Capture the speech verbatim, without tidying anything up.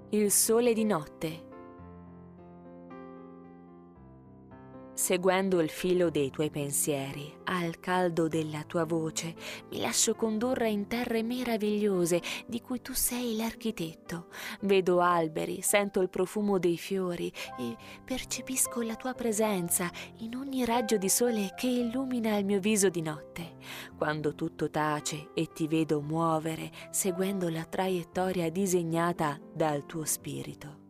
Il sole di notte. Seguendo il filo dei tuoi pensieri, al caldo della tua voce, mi lascio condurre in terre meravigliose di cui tu sei l'architetto. Vedo alberi, sento il profumo dei fiori e percepisco la tua presenza in ogni raggio di sole che illumina il mio viso di notte. Quando tutto tace e ti vedo muovere seguendo la traiettoria disegnata dal tuo spirito.